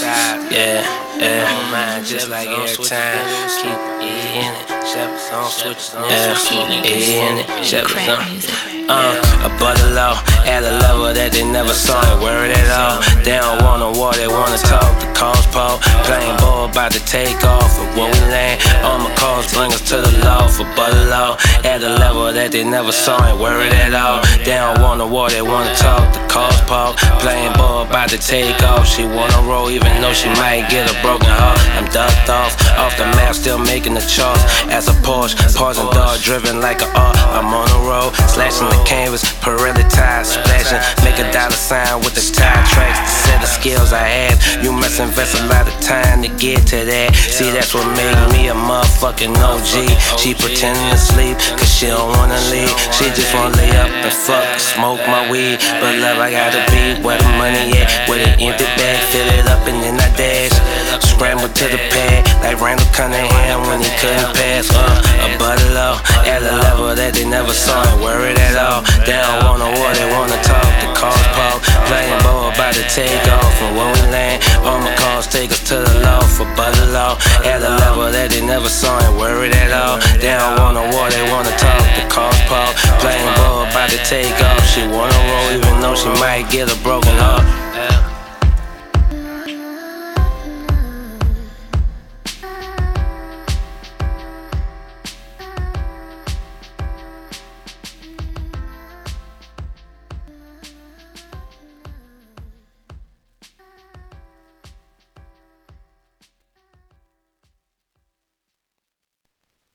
Yeah, just like every time. Keep in it. Shepherd's on switches on. In it. Shepherd's on. Above the law, at a level that they never saw it. Word at all. They don't wanna war, they wanna talk. The cause Paul, playing ball about to take off. But when we land, all my calls bring us to the law. For butter law, at a level that they never saw it. Word at all. They don't wanna war, they wanna talk. The cause Paul, playing ball about to take off. She wanna roll even though she might get a broken heart. I'm ducked off the map, still making the charts. As a Porsche, pausing dog driven like an art. I'm on the road, slashing the canvas, Pirelli tires splashing. Make a dollar sign with the tire tracks. The set of skills I have, you must invest a lot of time to get to that. See, that's what made me a motherfucking OG. She pretending to sleep, cause she don't wanna leave. She just wanna lay up and fuck, smoke my weed. But love, I gotta be where the money at. With an empty bag, fill it up and then I dash. Scramble to the pad, like Randall Cunningham when he couldn't pass. Above the law, at a level that they never saw it. Worried at all, they don't wanna war, they wanna talk. The cause Paul, playing ball about to take off. And when we land, all my calls take us to the law. For butter law, at a level that they never saw it. Worried at all, they don't wanna war, they wanna talk. The cause Paul, playing ball about to take off. She wanna roll even though she might get a broken heart.